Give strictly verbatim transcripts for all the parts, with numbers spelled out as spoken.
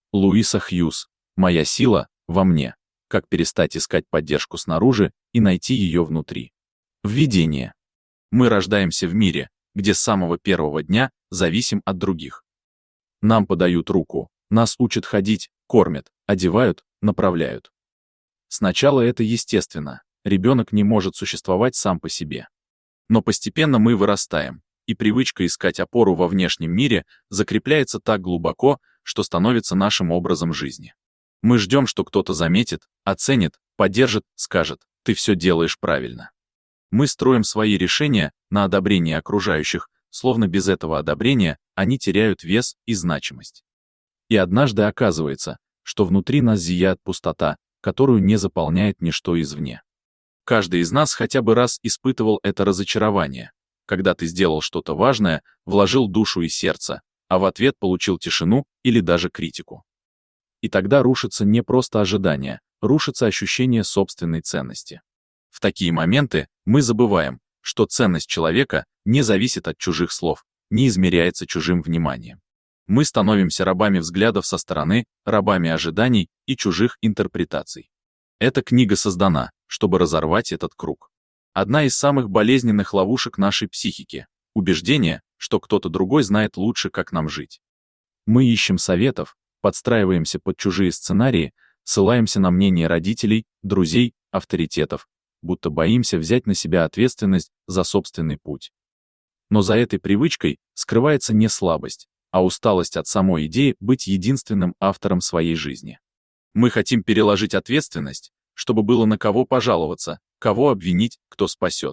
Луиса Хьюз. Моя сила во мне. Как перестать искать поддержку снаружи и найти ее внутри. Введение. Мы рождаемся в мире, где с самого первого дня зависим от других. Нам подают руку, нас учат ходить, кормят, одевают, направляют. Сначала это естественно, ребенок не может существовать сам по себе. Но постепенно мы вырастаем, и привычка искать опору во внешнем мире закрепляется так глубоко, что становится нашим образом жизни. Мы ждем, что кто-то заметит, оценит, поддержит, скажет: «Ты все делаешь правильно». Мы строим свои решения на одобрение окружающих, словно без этого одобрения они теряют вес и значимость. И однажды оказывается, что внутри нас зияет пустота, которую не заполняет ничто извне. Каждый из нас хотя бы раз испытывал это разочарование, когда ты сделал что-то важное, вложил душу и сердце, а в ответ получил тишину или даже критику. И тогда рушится не просто ожидание, рушится ощущение собственной ценности. В такие моменты мы забываем, что ценность человека не зависит от чужих слов, не измеряется чужим вниманием. Мы становимся рабами взглядов со стороны, рабами ожиданий и чужих интерпретаций. Эта книга создана, чтобы разорвать этот круг. Одна из самых болезненных ловушек нашей психики – убеждение, что кто-то другой знает лучше, как нам жить. Мы ищем советов, подстраиваемся под чужие сценарии, ссылаемся на мнение родителей, друзей, авторитетов, будто боимся взять на себя ответственность за собственный путь. Но за этой привычкой скрывается не слабость, а усталость от самой идеи быть единственным автором своей жизни. Мы хотим переложить ответственность, чтобы было на кого пожаловаться, кого обвинить, кто спасет.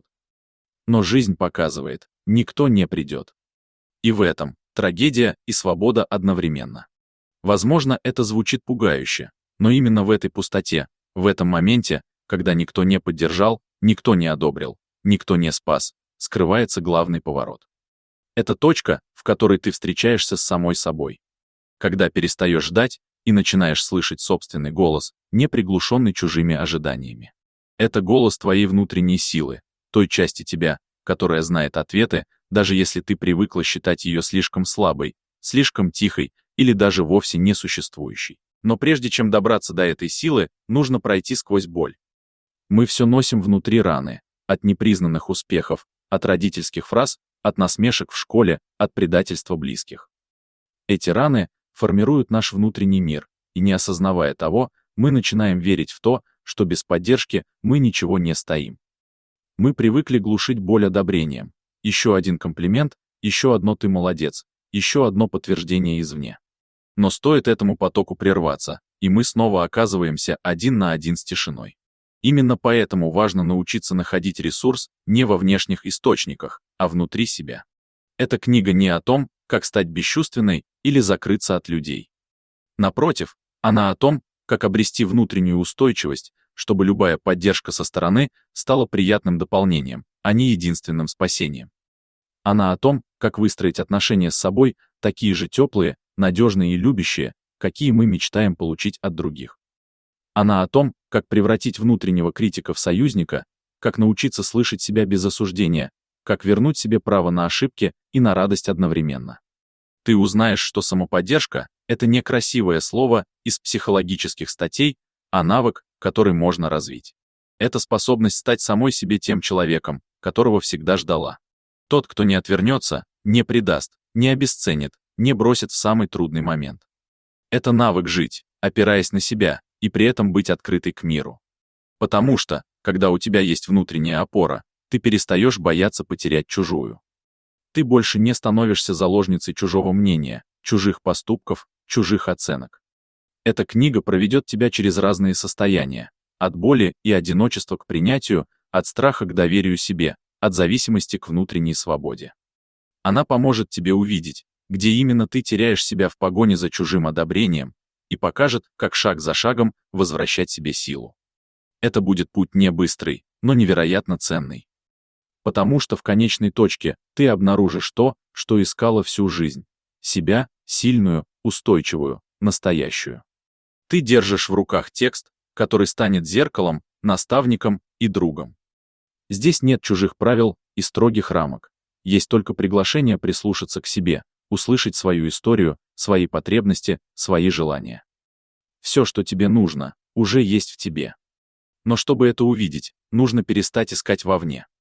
Но жизнь показывает, никто не придет. И в этом трагедия и свобода одновременно. Возможно, это звучит пугающе, но именно в этой пустоте, в этом моменте, когда никто не поддержал, никто не одобрил, никто не спас, скрывается главный поворот. Это точка, в которой ты встречаешься с самой собой. Когда перестаешь ждать и начинаешь слышать собственный голос, не приглушенный чужими ожиданиями. Это голос твоей внутренней силы, той части тебя, которая знает ответы, даже если ты привыкла считать ее слишком слабой, слишком тихой или даже вовсе несуществующей. Но прежде чем добраться до этой силы, нужно пройти сквозь боль. Мы все носим внутри раны, от непризнанных успехов, от родительских фраз, от насмешек в школе, от предательства близких. Эти раны формируют наш внутренний мир, и не осознавая того, мы начинаем верить в то, что без поддержки мы ничего не стоим. Мы привыкли глушить боль одобрением. Еще один комплимент, еще одно «ты молодец», еще одно подтверждение извне. Но стоит этому потоку прерваться, и мы снова оказываемся один на один с тишиной. Именно поэтому важно научиться находить ресурс не во внешних источниках, а внутри себя. Эта книга не о том, как стать бесчувственной или закрыться от людей. Напротив, она о том, как обрести внутреннюю устойчивость, чтобы любая поддержка со стороны стала приятным дополнением, а не единственным спасением. Она о том, как выстроить отношения с собой, такие же теплые, надежные и любящие, какие мы мечтаем получить от других. Она о том, как превратить внутреннего критика в союзника, как научиться слышать себя без осуждения, как вернуть себе право на ошибки и на радость одновременно. Ты узнаешь, что самоподдержка — это не красивое слово из психологических статей, а навык, который можно развить. Это способность стать самой себе тем человеком, которого всегда ждала. Тот, кто не отвернется, не предаст, не обесценит, не бросит в самый трудный момент. Это навык жить, опираясь на себя, и при этом быть открытой к миру. Потому что, когда у тебя есть внутренняя опора, ты перестаешь бояться потерять чужую. Ты больше не становишься заложницей чужого мнения, чужих поступков, чужих оценок. Эта книга проведет тебя через разные состояния, от боли и одиночества к принятию, от страха к доверию себе, от зависимости к внутренней свободе. Она поможет тебе увидеть, где именно ты теряешь себя в погоне за чужим одобрением, и покажет, как шаг за шагом возвращать себе силу. Это будет путь не быстрый, но невероятно ценный. Потому что в конечной точке ты обнаружишь то, что искала всю жизнь. Себя, сильную, устойчивую, настоящую. Ты держишь в руках текст, который станет зеркалом, наставником и другом. Здесь нет чужих правил и строгих рамок. Есть только приглашение прислушаться к себе, услышать свою историю, свои потребности, свои желания. Все, что тебе нужно, уже есть в тебе. Но чтобы это увидеть, нужно перестать искать вовне.